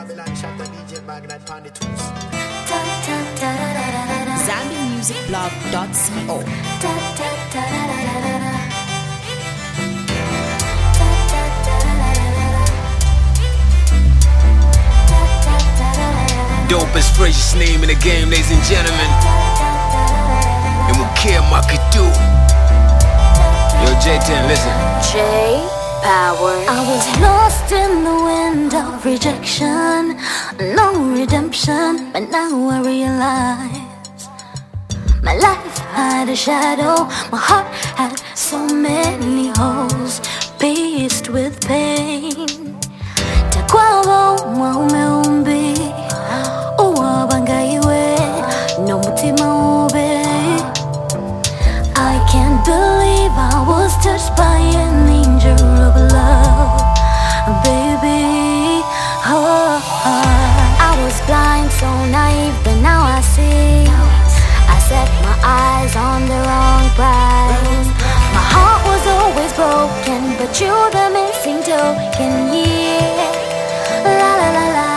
Babylon shot the DJ Magnet on the tools. ZambianMusicBlog.co. Dopest, freshest name in the game, ladies and gentlemen. And we'll care Makadu. Yo, J10, listen. J Power. I was lost in the wind of rejection, no redemption, but now I realize my life had a shadow, my heart had so many holes, pierced with pain. Takwabo maumeumbi, uwabangaiwe, no mutima ube. I can't believe I was touched by an angel of love, baby. I was blind, so naive, but now I see. I set my eyes on the wrong prize. My heart was always broken, but you're the missing token, yeah. La la la la.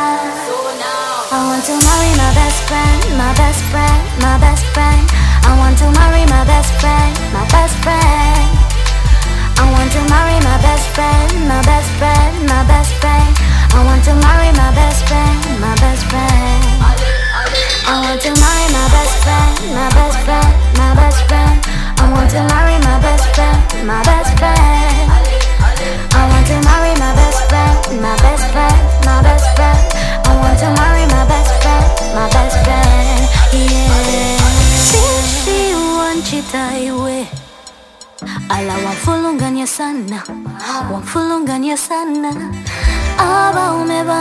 I want to marry my best friend, my best friend, my best friend. I want to marry my best friend, my best friend. I want to marry my best friend, my best friend, my best friend. I want to marry my best friend, my best friend. I want to marry my best friend, my best friend, my best friend. I want to marry my best friend, my best friend. I want to marry my best friend, my best friend, my best friend. I want to marry my best friend, my best friend. Yeah. Sisi wanchitaiwe ala wamfulunganya sana, wamfulunganya sana. Aba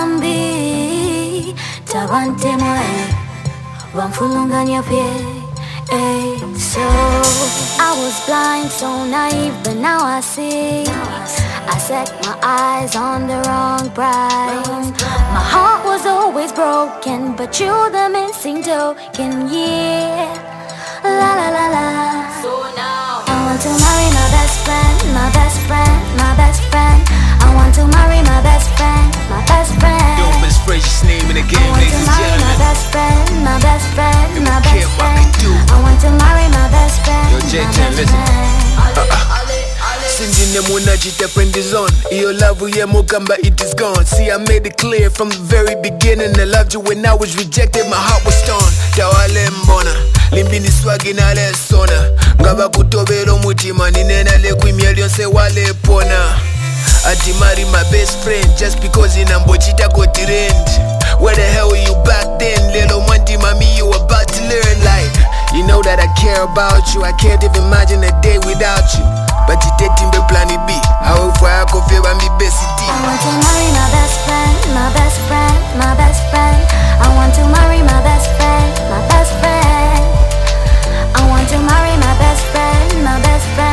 umebambi tabante mwae wamfulunganya pie. So I was blind, so naive, but now I see. I set my eyes on the wrong prize. My heart was always broken, but you're the missing token, yeah. La la la la. So now I want to marry my best friend, my best friend, my best friend. I want to marry my best friend, my best friend. Dopest, freshest name in the game, ladies and I want to marry my gentlemen. best friend, my best friend, And my we'll best care friend. Makadu. I want to marry my best friend, Yo, my J10, best listen. friend. Singing muna chita is on. Your love yeah mukamba it is gone. See I made it clear from the very beginning. I loved you when I was rejected, my heart was torn. Tawale mbona limbini swagi na le sona. Ngaba kutobero mutima ninena le kwimya lyonse wale pona. Ati marry my best friend just because inambochita go trend. Where the hell were you back then? Little Monty mommy, you about to learn like. You know that I care about you. I can't even imagine a day without you. But you did timbe plan B. How if I could feel my best I want to marry my best friend, my best friend, my best friend. I want to marry my best friend, my best friend. I want to marry my best friend, my best friend.